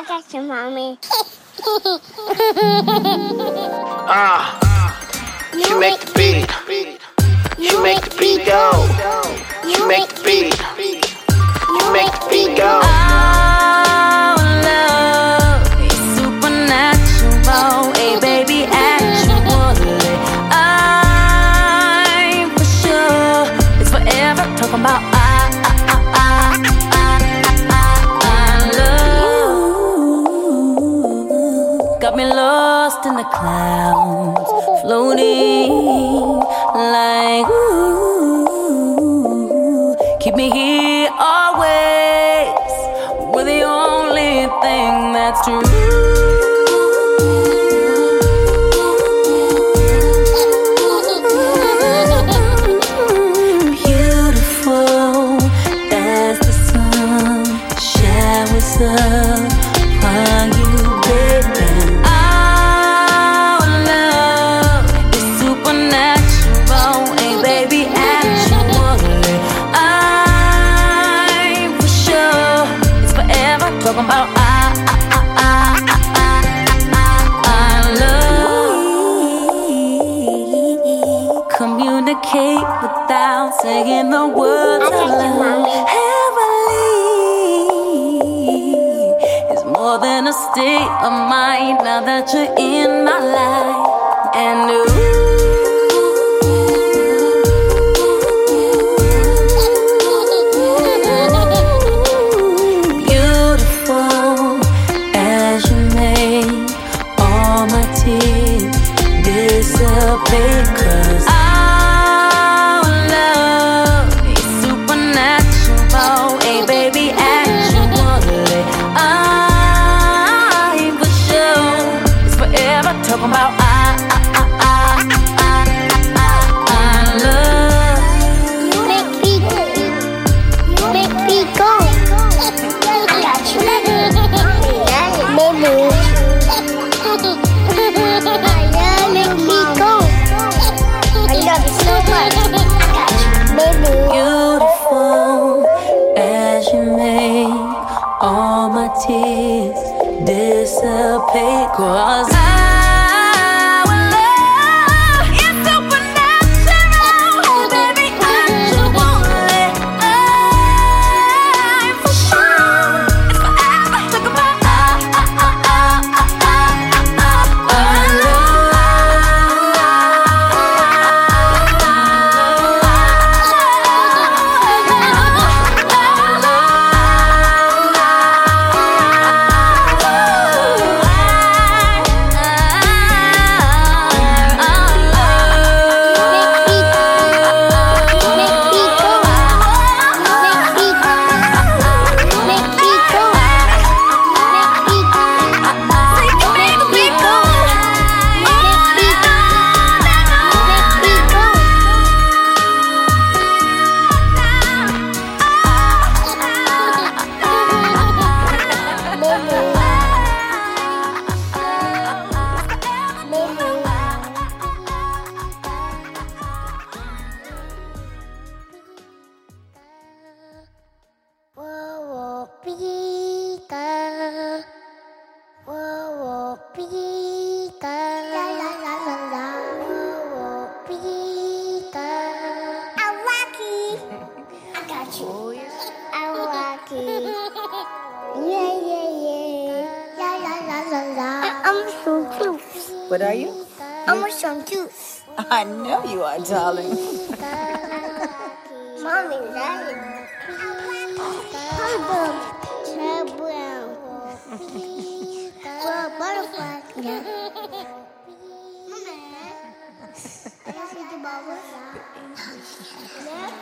got you, mommy. She make the beat. She make the beat go. She make the beat. She make the beat go. Our love is supernatural. Hey, baby, actually, I'm for sure it's forever. Talking about love. Got me lost in the clouds, floating like ooh. Keep me here always. We're the only thing that's true. Beautiful as the sun showers upon you, baby. Our love is supernatural, hey baby, actually, I'm for sure it's forever. Talking about love. Communicate without saying the words of love. Heavenly is more than a state of mind. Now that you're in my life, and beautiful as you make all my tears dissipate. 'Cause our love is supernatural. Hey baby, actually, I'm for sure it's forever. Talking about love. You make me go. You make me go. I got you. Baby. You make me go. I love you so much. I got you, baby. Beautiful as you make all my tears dissipate. 'Cause our love is supernatural, baby, actually, I'm for sure it's forever. Talk about What are you? I want some juice. I know you are, darling. Mommy, Daddy. Brown. Well, butterfly. Yeah. Mama. I see the bubbles. Yeah.